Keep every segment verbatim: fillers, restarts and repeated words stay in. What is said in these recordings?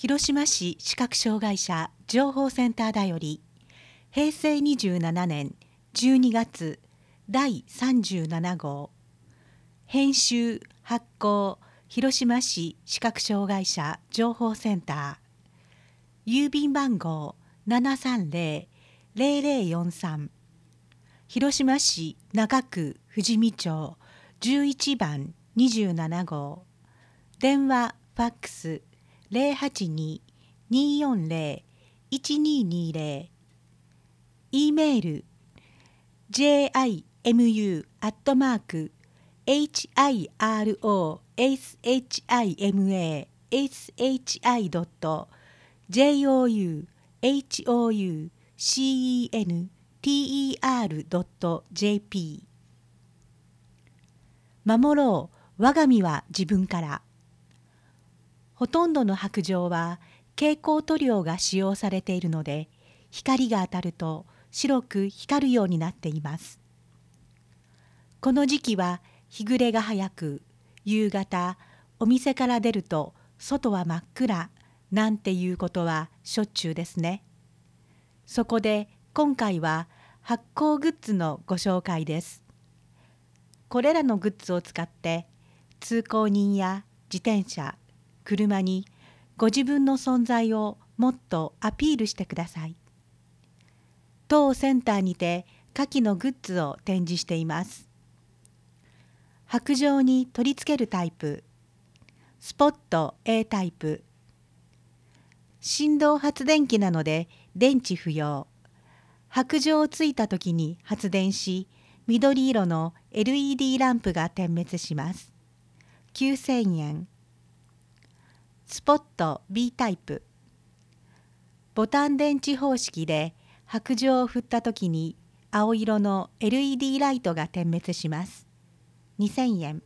広島市視覚障害者情報センターだよりへいせいにじゅうななねんじゅうにがつだいさんじゅうななごう編集発行広島市視覚障害者情報センター郵便番号 ななさんぜろ ぜろぜろよんさん 広島市中区富士見町じゅういちばんにじゅうななごう電話ファックスゼロはちに にーよんゼロ いちにーにーゼロ E メール ジェイアイエムユー アットマーク ヒロシマ シードット ジェイオーユーエイチオーユーシーイーエヌティーイーアールドットジェーピー 守ろう我が身は自分から。ほとんどの白杖は蛍光塗料が使用されているので、光が当たると白く光るようになっています。この時期は日暮れが早く、夕方お店から出ると外は真っ暗なんていうことはしょっちゅうですね。そこで今回は発酵グッズのご紹介です。これらのグッズを使って通行人や自転車、車にご自分の存在をもっとアピールしてください。当センターにて下記のグッズを展示しています。白杖に取り付けるタイプ、スポット A タイプ、振動発電機なので電池不要。白杖をついた時に発電し、緑色の エルイーディー ランプが点滅します。きゅうせんえん。スポット B タイプ。ボタン電池方式で白杖を振った時に青色の エルイーディー ライトが点滅します。にせんえん。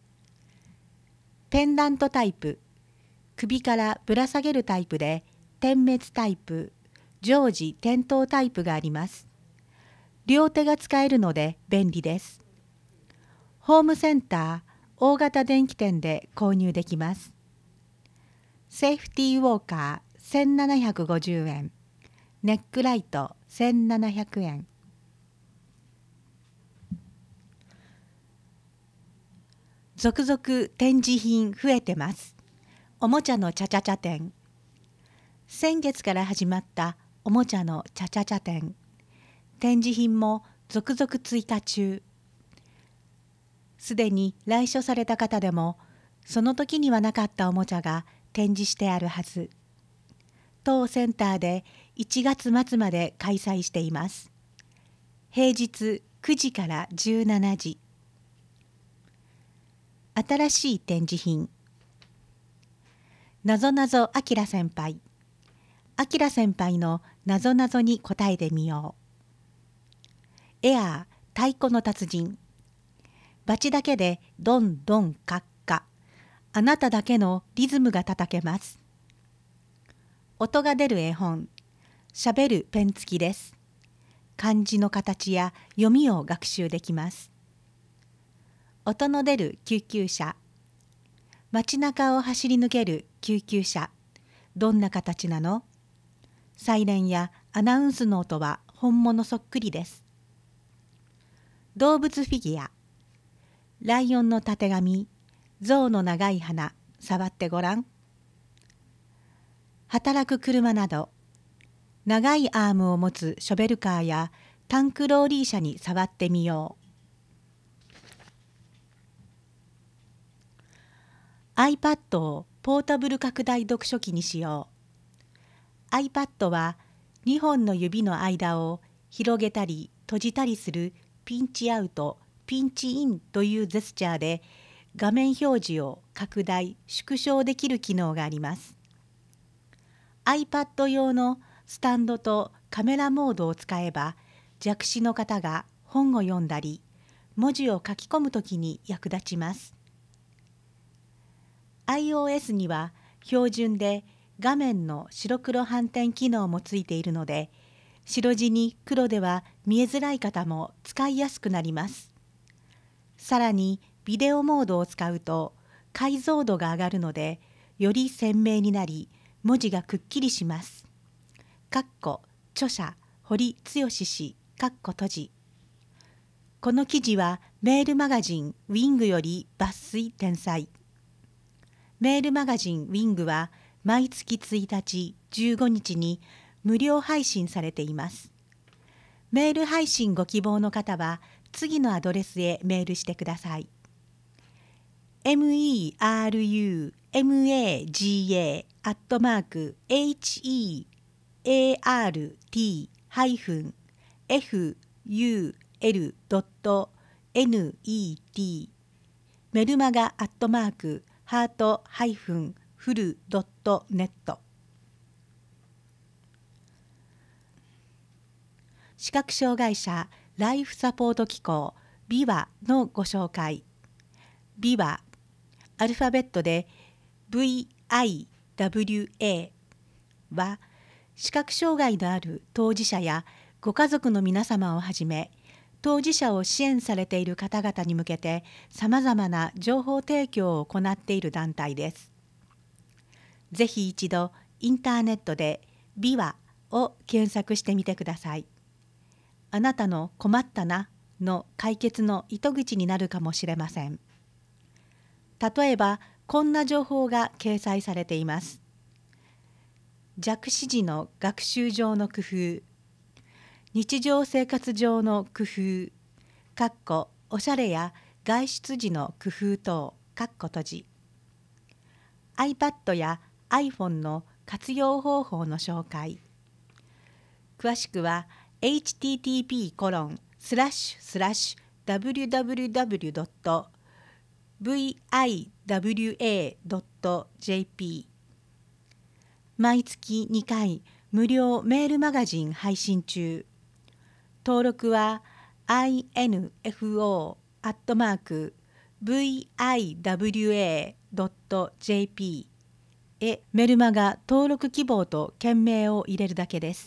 ペンダントタイプ。首からぶら下げるタイプで点滅タイプ、常時点灯タイプがあります。両手が使えるので便利です。ホームセンター、大型電気店で購入できます。セーフティーウォーカーせんななひゃくごじゅうえん、ネックライトせんななひゃくえん。続々展示品増えてます。おもちゃのチャチャチャ展。先月から始まったおもちゃのチャチャチャ展。展示品も続々追加中。すでに来所された方でも、その時にはなかったおもちゃが展示してあるはず。当センターでいちがつまつまで開催しています。平日くじからじゅうしちじ。新しい展示品。なぞなぞあきら先輩。あきら先輩のなぞなぞに答えてみよう。エアー太鼓の達人。バチだけでドンドンカッカ。あなただけのリズムが叩けます。音が出る絵本。しゃべるペン付きです。漢字の形や読みを学習できます。音の出る救急車。街中を走り抜ける救急車。どんな形なの？サイレンやアナウンスの音は本物そっくりです。動物フィギュア。ライオンのたてがみ、ゾウの長い鼻、触ってごらん。働く車など、長いアームを持つショベルカーやタンクローリー車に触ってみよう。iPad をポータブル拡大読書機にしよう。iPad はにほんの指の間を広げたり閉じたりするピンチアウト、ピンチインというジェスチャーで画面表示を拡大、縮小できる機能があります。iPad 用のスタンドとカメラモードを使えば弱視の方が本を読んだり文字を書き込むときに役立ちます。iOS には標準で画面の白黒反転機能もついているので、白地に黒では見えづらい方も使いやすくなります。さらにビデオモードを使うと解像度が上がるので、より鮮明になり、 文字がくっきりします。かっこ著者堀剛氏かっこ閉じ。この記事はメールマガジンウィングより抜粋転載。メールマガジンウィングは毎月ついたち、じゅうごにちに無料配信されています。メール配信ご希望の方は次のアドレスへメールしてください。merumagaja アットマーク heart-ful.net メルマガアットマークハートハイフンフルドットネット。視覚障害者ライフサポート機構ビワのご紹介。ビワ、アルファベットで ブイアイダブリューエー は視覚障害のある当事者やご家族の皆様をはじめ当事者を支援されている方々に向けてさまざまな情報提供を行っている団体です。ぜひ一度インターネットでビワを検索してみてください。あなたの困ったなの解決の糸口になるかもしれません。例えばこんな情報が掲載されています。弱視児の学習上の工夫、日常生活上の工夫、かっこおしゃれや外出時の工夫等、かっこ閉じ。iPad や iPhone の活用方法の紹介。詳しくは エイチティーティーピーコロンスラッシュスラッシュダブリュダブリュダブリュドットブイアイダブリュエードットジェーピー。 毎月にかい無料メールマガジン配信中。登録は アイエヌエフオー アットマーク ブイアイダブリュエードットジェーピー へメルマガ登録希望と件名を入れるだけです。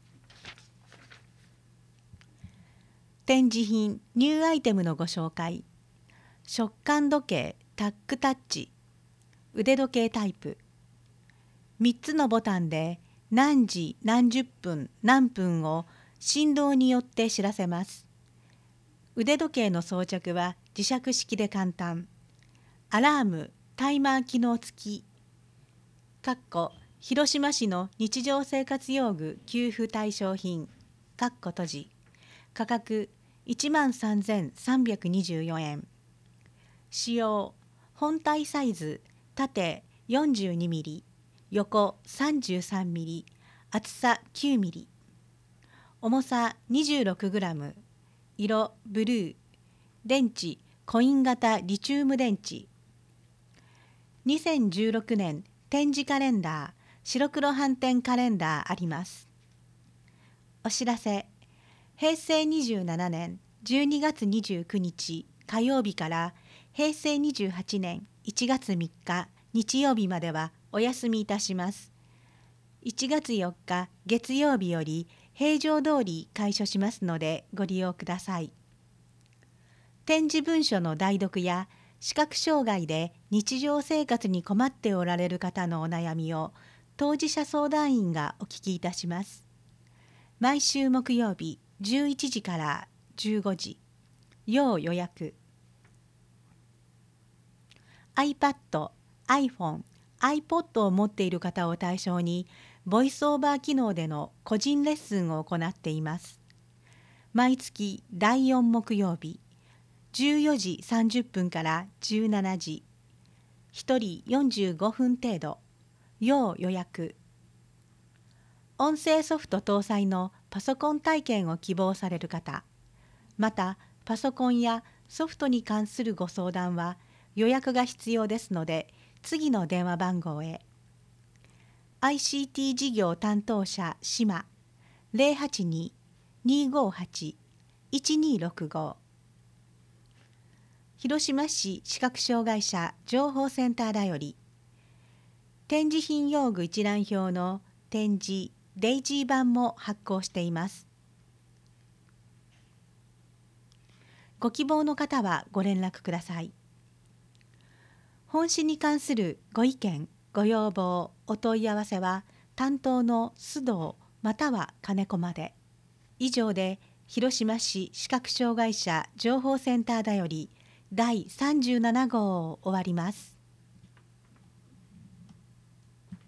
展示品ニューアイテムのご紹介。食感時計タックタッチ、腕時計タイプ。みっつのボタンで何時何十分何分を振動によって知らせます。腕時計の装着は磁石式で簡単。アラームタイマー機能付き。かっこ広島市の日常生活用具給付対象品。かっこ閉じ。価格いちまんさんぜんさんびゃくにじゅうよえん。使用本体サイズ縦 よんじゅうにミリ、横 さんじゅうさんミリ、厚さ きゅうミリ。重さ にじゅうろくグラム。色ブルー。電池コイン型リチウム電池。にせんじゅうろくねん展示カレンダー白黒斑点カレンダーあります。お知らせ。へいせいにじゅうななねんじゅうにがつにじゅうくにち火曜日からへいせいにじゅうはちねんいちがつみっか日曜日まではお休みいたします。いちがつよっか月曜日より平常通り開所しますのでご利用ください。展示文書の代読や視覚障害で日常生活に困っておられる方のお悩みを当事者相談員がお聞きいたします。毎週木曜日じゅういちじからじゅうごじ、要予約。iPad、iPhone、iPod を持っている方を対象にボイスオーバー機能での個人レッスンを行っています。毎月だいよん木曜日じゅうよじさんじゅっぷんからじゅうしちじ、ひとりよんじゅうごふん程度、要予約。音声ソフト搭載のパソコン体験を希望される方、またパソコンやソフトに関するご相談は予約が必要ですので、次の電話番号へ。アイシーティー 事業担当者島 ゼロはちに にーごーはち いちにーろくご。広島市視覚障害者情報センターだより。展示品用具一覧表の展示デイジー版も発行しています。ご希望の方はご連絡ください。本誌に関するご意見、 ご要望、お問い合わせは担当の須藤または金子まで。以上で広島市視覚障害者情報センターだよりだいさんじゅうなな号を終わります。